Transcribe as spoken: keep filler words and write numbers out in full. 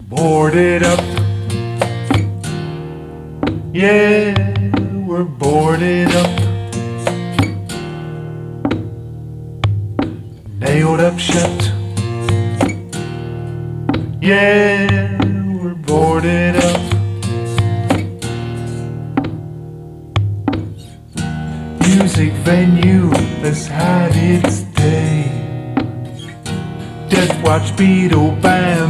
boarded up. Yeah, we're boarded up. Nailed up shut. Yeah, we're boarded up. Music venue has had its day. Death Watch Beetle Band